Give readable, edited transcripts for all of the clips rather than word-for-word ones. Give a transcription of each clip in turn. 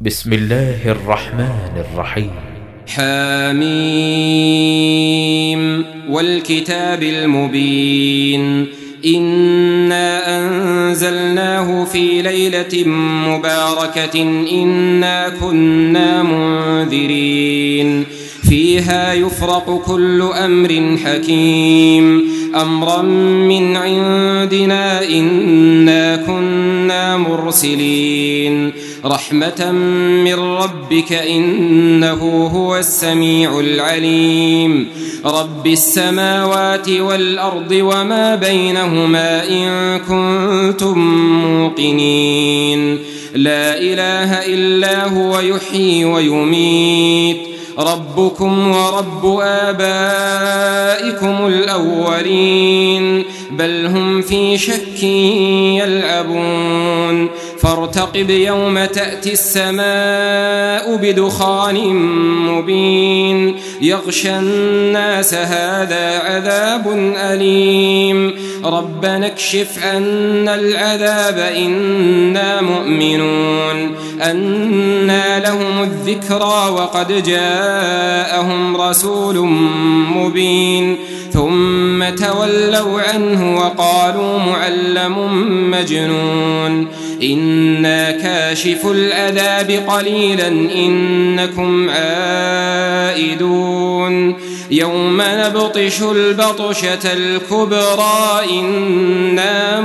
بسم الله الرحمن الرحيم. حميم والكتاب المبين إنا أنزلناه في ليلة مباركة إنا كنا منذرين فيها يفرق كل أمر حكيم أمرا من عندنا إنا كنا مرسلين رحمة من ربك إنه هو السميع العليم رب السماوات والأرض وما بينهما إن كنتم موقنين لا إله إلا هو يحيي ويميت ربكم ورب آبائكم الأولين بل هم في شك يلعبون فارتقب يوم تأتي السماء بدخان مبين يغشى الناس هذا عذاب أليم ربنا اكشف عنا العذاب إنا مؤمنون أنى لهم الذكرى وقد جاءهم رسول مبين ثم تولوا عنه وقالوا معلم مجنون إنا كاشف العذاب قليلا إنكم عائدون يوم نبطش البطشة الكبرى إنا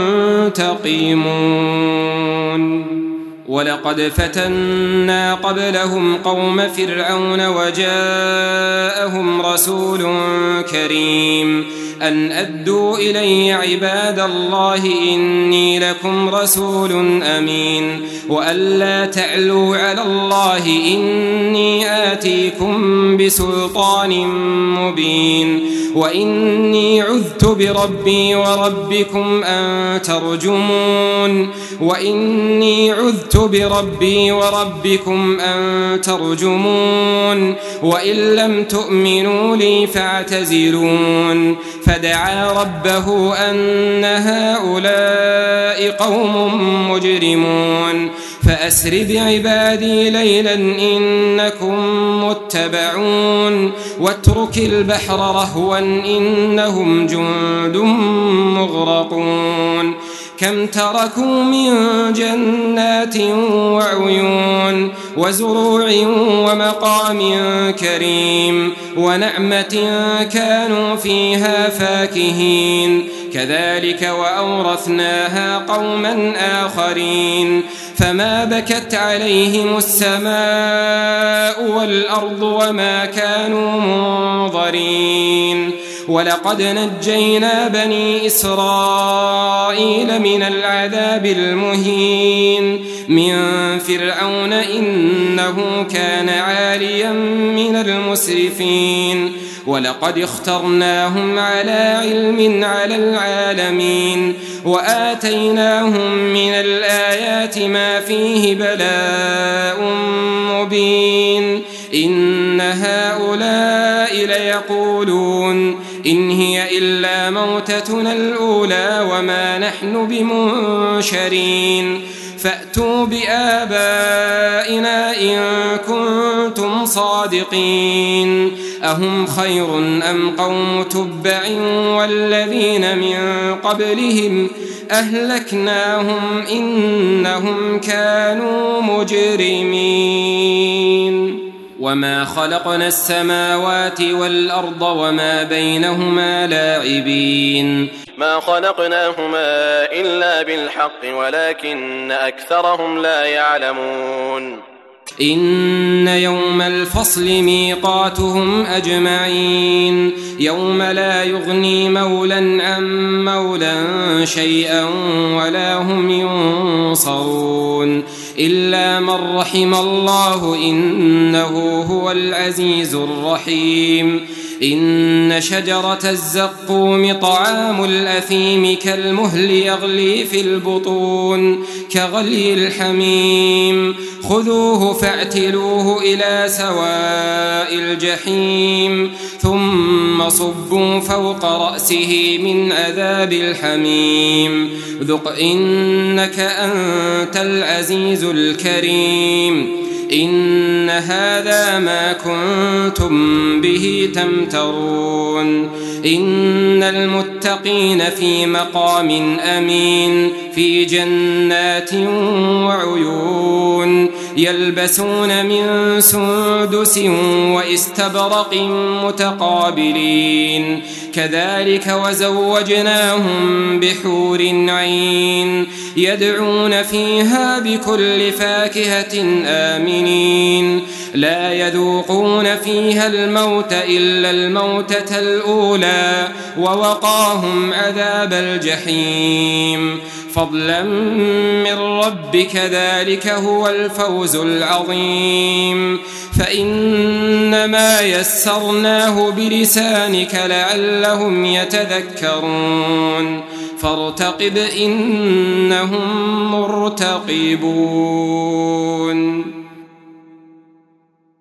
منتقمون ولقد فتنا قبلهم قوم فرعون وجاءهم رسول كريم أن أدوا إلي عباد الله إني لكم رسول أمين وألا تعلوا على الله إني آتيكم بسلطان مبين وإني عذت بربي وربكم أن ترجمون وإن لم تؤمنوا لي فاعتزلون فدعا ربه أن هؤلاء قوم مجرمون فأسر بعبادي ليلا إنكم متبعون واترك البحر رهوا إنهم جند مغرقون كم تركوا من جنات وعيون وزروع ومقام كريم ونعمة كانوا فيها فاكهين كذلك وأورثناها قوما آخرين فما بكت عليهم السماء والأرض وما كانوا منظرين ولقد نجينا بني إسرائيل من العذاب المهين من فرعون إنه كان عاليا من المسرفين ولقد اخترناهم على علم على العالمين وآتيناهم من الآيات ما فيه بلاء مبين إن هؤلاء ليقولون إن هي إلا موتتنا الأولى وما نحن بمنشرين فأتوا بآبائنا إن كنتم صادقين أهم خير أم قوم تبع والذين من قبلهم أهلكناهم إنهم كانوا مجرمين وما خلقنا السماوات والأرض وما بينهما لاعبين ما خلقناهما إلا بالحق ولكن أكثرهم لا يعلمون إن يوم الفصل ميقاتهم أجمعين يوم لا يغني مولى عن مولى شيئا ولا هم ينصرون إلا من رحم الله إنه هو العزيز الرحيم إن شجرة الزقوم طعام الأثيم كالمهل يغلي في البطون كغلي الحميم خذوه فاعتلوه إلى سواء الجحيم ثم صبوا فوق رأسه من عذاب الحميم ذق إنك أنت العزيز الكريم إن هذا ما كنتم به تمترون إن المتقين في مقام أمين في جنات وعيون يلبسون من سندس واستبرق متقابلين كذلك وزوجناهم بحور عين يدعون فيها بكل فاكهة آمنين لا يذوقون فيها الموت إلا الموتة الأولى ووقاهم عذاب الجحيم فضلا من ربك ذلك هو الفوز العظيم فإنما يسرناه بلسانك لعلهم يتذكرون فارتقب إنهم مرتقبون